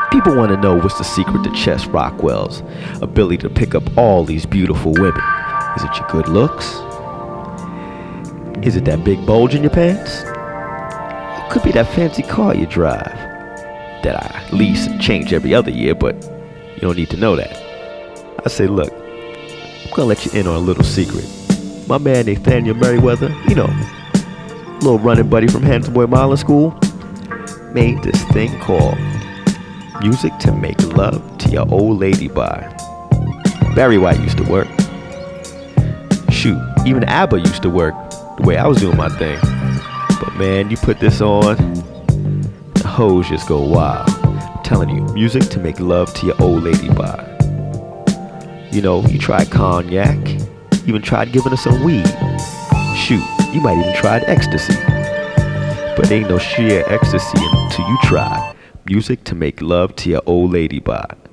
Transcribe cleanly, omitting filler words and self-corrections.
People want to know what's the secret to Chess Rockwell's ability to pick up all these beautiful women. Is it your good looks? Is it that big bulge in your pants? It could be that fancy car you drive that I lease and change every other year, but you don't need to know that. I say, look, I'm gonna let you in on a little secret. My man Nathaniel Merriweather, little running buddy from Handsome Boy Modeling School, made this thing called Music to Make Love to Your Old Lady by. Barry White used to work. Shoot, even ABBA used to work the way I was doing my thing. But man, you put this on, the hoes just go wild. I'm telling you, music to make love to your old lady by. You tried cognac, even tried giving her some weed. Shoot, you might even tried ecstasy. But ain't no sheer ecstasy until you try music to make love to your old lady by.